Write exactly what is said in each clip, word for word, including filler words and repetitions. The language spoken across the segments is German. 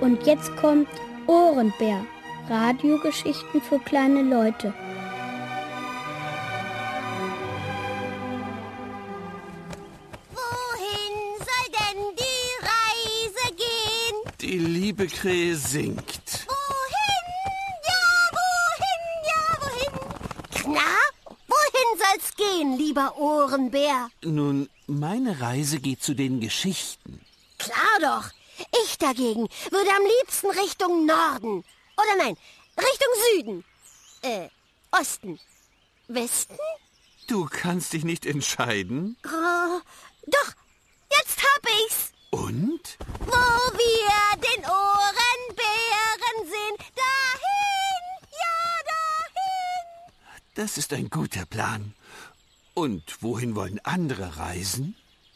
Und jetzt kommt Ohrenbär. Radiogeschichten für kleine Leute. Wohin soll denn die Reise gehen? Die liebe Krähe singt. Wohin, ja, wohin, ja, wohin? Na, wohin soll's gehen, lieber Ohrenbär? Nun, meine Reise geht zu den Geschichten. Klar doch. Ich dagegen würde am liebsten Richtung Norden. Oder nein, Richtung Süden. Äh, Osten. Westen? Du kannst dich nicht entscheiden? Oh, doch, jetzt hab ich's. Und? Wo wir den Ohrenbären sehen, dahin, ja, dahin. Das ist ein guter Plan. Und wohin wollen andere reisen?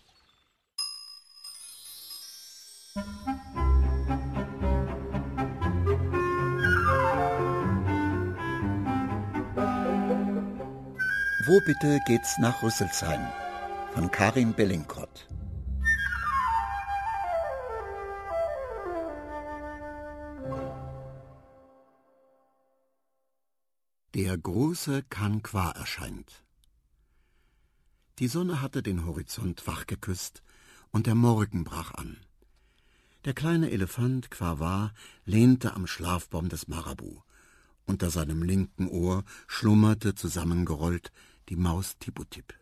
Wo bitte geht's nach Rüsselsheim? Von Karin Bellinkott. Der große Khan-Kwa erscheint. Die Sonne hatte den Horizont wach geküsst und der Morgen brach an. Der kleine Elefant Kwa-Wa lehnte am Schlafbaum des Marabu. Unter seinem linken Ohr schlummerte zusammengerollt die Maus Tiputip.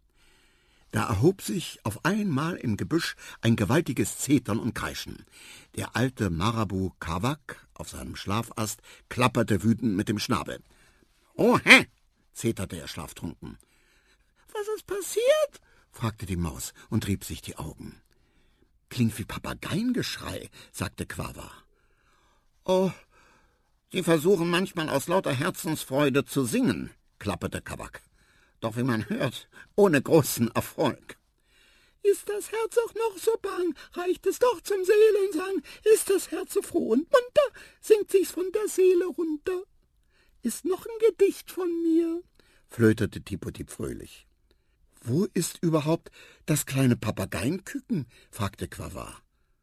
Da erhob sich auf einmal im Gebüsch ein gewaltiges Zetern und Kreischen. Der alte Marabu Kawak auf seinem Schlafast klapperte wütend mit dem Schnabel. »Oh, hä!« zeterte er schlaftrunken. »Was ist passiert?« fragte die Maus und rieb sich die Augen. »Klingt wie Papageiengeschrei«, sagte Kwa-Wa. »Oh, die versuchen manchmal aus lauter Herzensfreude zu singen«, klapperte Kawak. »Doch wie man hört, ohne großen Erfolg.« »Ist das Herz auch noch so bang, reicht es doch zum Seelensang. Ist das Herz so froh und munter, singt sich's von der Seele runter. Ist noch ein Gedicht von mir«, flötete Tiputip fröhlich. »Wo ist überhaupt das kleine Papageienküken?« fragte Kwa-Wa.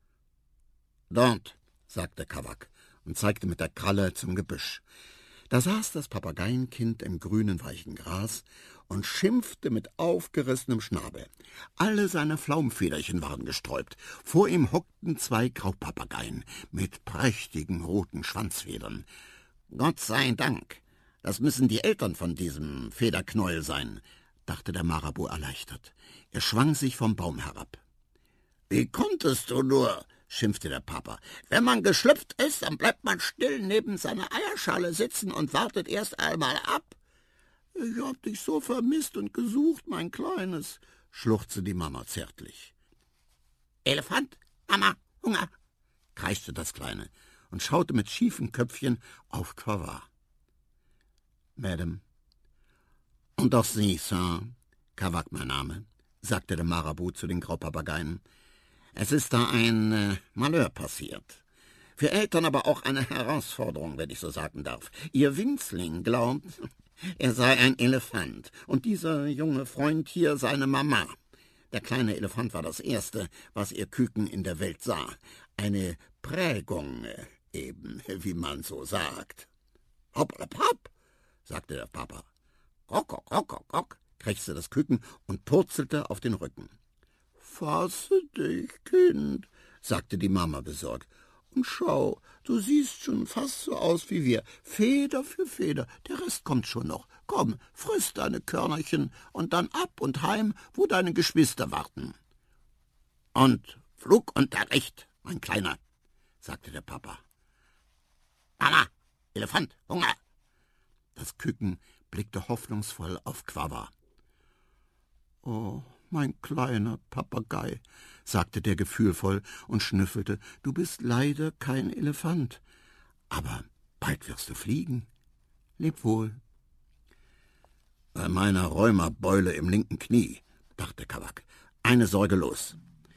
»Dort«, sagte Kawak und zeigte mit der Kralle zum Gebüsch. Da saß das Papageienkind im grünen, weichen Gras und schimpfte mit aufgerissenem Schnabel. Alle seine Flaumfederchen waren gesträubt. Vor ihm hockten zwei Graupapageien mit prächtigen roten Schwanzfedern. »Gott sei Dank, das müssen die Eltern von diesem Federknäuel sein«, dachte der Marabu erleichtert. Er schwang sich vom Baum herab. »Wie konntest du nur?«, schimpfte der Papa. »Wenn man geschlüpft ist, dann bleibt man still neben seiner Eierschale sitzen und wartet erst einmal ab.« »Ich hab dich so vermisst und gesucht, mein Kleines«, schluchzte die Mama zärtlich. »Elefant, Mama, Hunger«, kreischte das Kleine und schaute mit schiefen Köpfchen auf Kwa-Wa. »Madame.« »Und auch Sie, Sir, Kawak mein Name«, sagte der Marabu zu den Graupapageien. »Es ist da ein äh, Malheur passiert. Für Eltern aber auch eine Herausforderung, wenn ich so sagen darf. Ihr Winzling glaubt, er sei ein Elefant und dieser junge Freund hier seine Mama. Der kleine Elefant war das Erste, was ihr Küken in der Welt sah. Eine Prägung eben, wie man so sagt.« »Hopp, hopp, hopp«, sagte der Papa. »Rock, rock, rock, rock, rock«, krächzte das Küken und purzelte auf den Rücken. »Fasse dich, Kind«, sagte die Mama besorgt. »Und schau, du siehst schon fast so aus wie wir, Feder für Feder, der Rest kommt schon noch. Komm, friss deine Körnerchen und dann ab und heim, wo deine Geschwister warten.« »Und Flugunterricht, mein Kleiner«, sagte der Papa. »Mama, Elefant, Hunger.« Das Küken blickte hoffnungsvoll auf Kwa-Wa. »Oh, mein kleiner Papagei«, sagte der gefühlvoll und schnüffelte, »du bist leider kein Elefant, aber bald wirst du fliegen. Leb wohl.« »Bei meiner Rheumabeule im linken Knie«, dachte Kawak, »eine Sorge los.«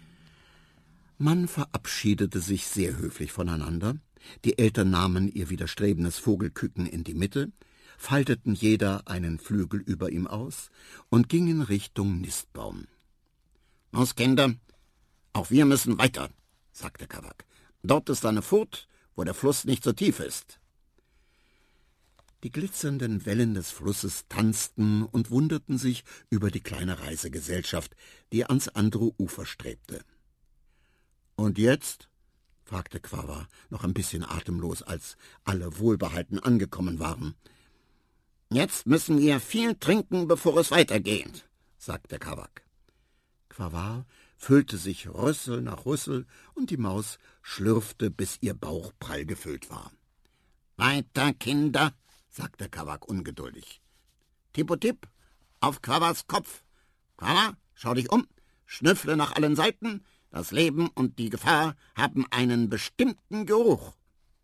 Man verabschiedete sich sehr höflich voneinander. Die Eltern nahmen ihr widerstrebendes Vogelküken in die Mitte, falteten jeder einen Flügel über ihm aus und gingen Richtung Nistbaum. »Los, Kinder, auch wir müssen weiter«, sagte Kawak. Dort ist eine Furt, wo der Fluss nicht so tief ist. Die glitzernden Wellen des Flusses tanzten und wunderten sich über die kleine Reisegesellschaft, die ans andere Ufer strebte. »Und jetzt?« fragte Quaver, noch ein bisschen atemlos, als alle wohlbehalten angekommen waren. »Jetzt müssen wir viel trinken, bevor es weitergeht«, sagte Kavak. Quaver füllte sich Rüssel nach Rüssel, und die Maus schlürfte, bis ihr Bauch prall gefüllt war. »Weiter, Kinder«, sagte Kavak ungeduldig. »Tipp-o-tipp, auf Quavas Kopf. Quava, schau dich um, schnüffle nach allen Seiten. Das Leben und die Gefahr haben einen bestimmten Geruch.«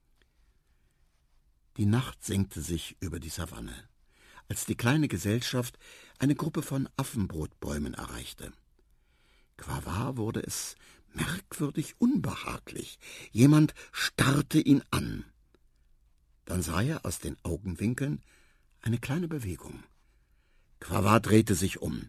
Die Nacht senkte sich über die Savanne, als die kleine Gesellschaft eine Gruppe von Affenbrotbäumen erreichte. Quaver wurde es merkwürdig unbehaglich. Jemand starrte ihn an. Dann sah er aus den Augenwinkeln eine kleine Bewegung. Quaver drehte sich um.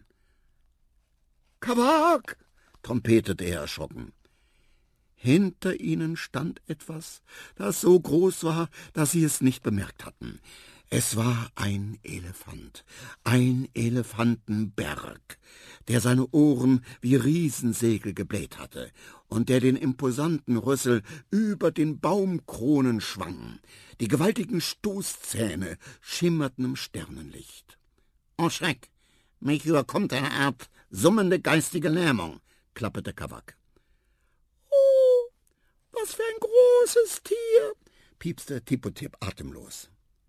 »Kavak«, trompetete er erschrocken. Hinter ihnen stand etwas, das so groß war, dass sie es nicht bemerkt hatten. Es war ein Elefant, ein Elefantenberg, der seine Ohren wie Riesensegel gebläht hatte und der den imposanten Rüssel über den Baumkronen schwang. Die gewaltigen Stoßzähne schimmerten im Sternenlicht. »Oh Schreck, mich überkommt eine Art summende geistige Lähmung«, klapperte Kavak. »Oh, was für ein großes Tier«, piepste Tipp-o-tipp atemlos.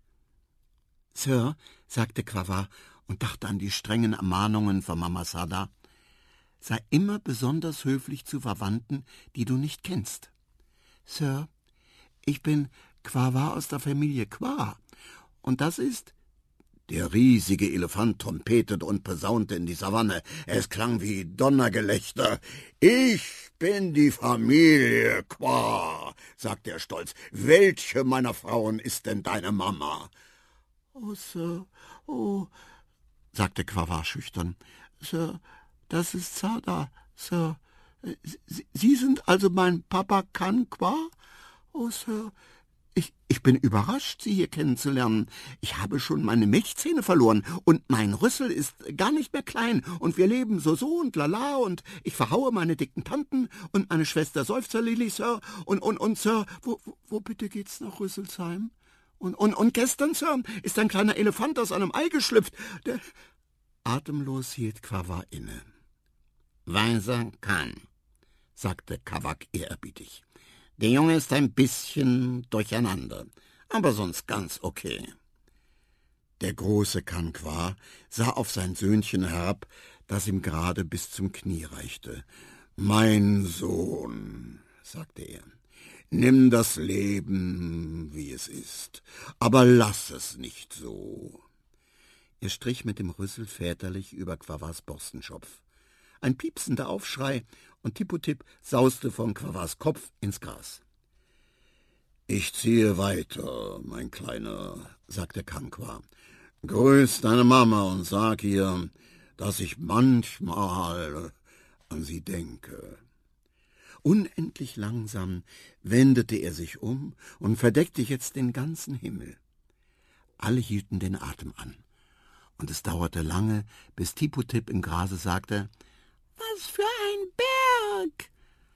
»Sir«, sagte Quaver und dachte an die strengen Ermahnungen von Mama Sada, »sei immer besonders höflich zu Verwandten, die du nicht kennst. Sir, ich bin Quaver aus der Familie Qua, und das ist...« Der riesige Elefant trompetete und posaunte in die Savanne. Es klang wie Donnergelächter. »Ich bin die Familie Qua«, sagte er stolz. »Welche meiner Frauen ist denn deine Mama?« »Oh, Sir, oh«, sagte Quaver schüchtern. »Sir, das ist Sada, Sir. Sie, Sie sind also mein Papa Kanqua? Oh, Sir, ich, ich bin überrascht, Sie hier kennenzulernen. Ich habe schon meine Milchzähne verloren und mein Rüssel ist gar nicht mehr klein und wir leben so so und lala und ich verhaue meine dicken Tanten und meine Schwester Seufzer Lilly, Sir, und, und, und, Sir, wo, wo, wo bitte geht's nach Rüsselsheim? Und, und, und gestern, Sir, ist ein kleiner Elefant aus einem Ei geschlüpft. Der Atemlos hielt Quaver inne. »Weiser Kahn«, sagte Kavak ehrerbietig. »Der Junge ist ein bisschen durcheinander, aber sonst ganz okay.« Der große Kanqua sah auf sein Söhnchen herab, das ihm gerade bis zum Knie reichte. »Mein Sohn«, sagte er, »nimm das Leben, wie es ist, aber lass es nicht so.« Er strich mit dem Rüssel väterlich über Quavas Borstenschopf. Ein piepsender Aufschrei, und Tipp-o-tipp sauste von Quavas Kopf ins Gras. »Ich ziehe weiter, mein Kleiner«, sagte Kanqua. »Grüß deine Mama und sag ihr, dass ich manchmal an sie denke.« Unendlich langsam wendete er sich um und verdeckte jetzt den ganzen Himmel. Alle hielten den Atem an, und es dauerte lange, bis Tipp-o-tipp im Grase sagte, »Was für ein Berg!«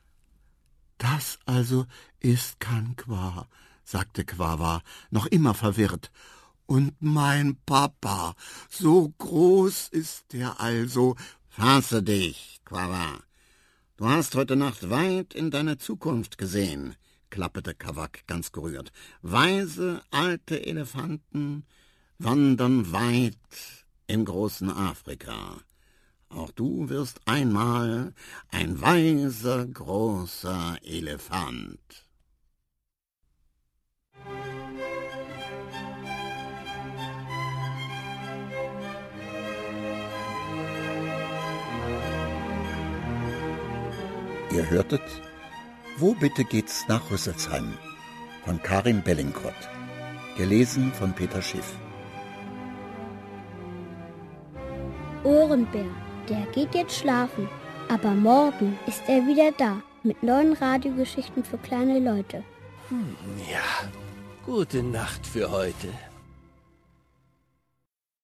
»Das also ist Kanqua«, sagte Quaver, noch immer verwirrt. »Und mein Papa, so groß ist der also.« »Fasse dich, Quaver. Du hast heute Nacht weit in deine Zukunft gesehen«, klapperte Kavak ganz gerührt. »Weise alte Elefanten wandern weit im großen Afrika. Auch du wirst einmal ein weiser, großer Elefant.« Ihr hörtet »Wo bitte geht's nach Rüsselsheim« von Karin Bellingrott, gelesen von Peter Schiff. Ohrenbär, der geht jetzt schlafen, aber morgen ist er wieder da. mit neuen Radiogeschichten für kleine Leute. Hm, ja, gute Nacht für heute.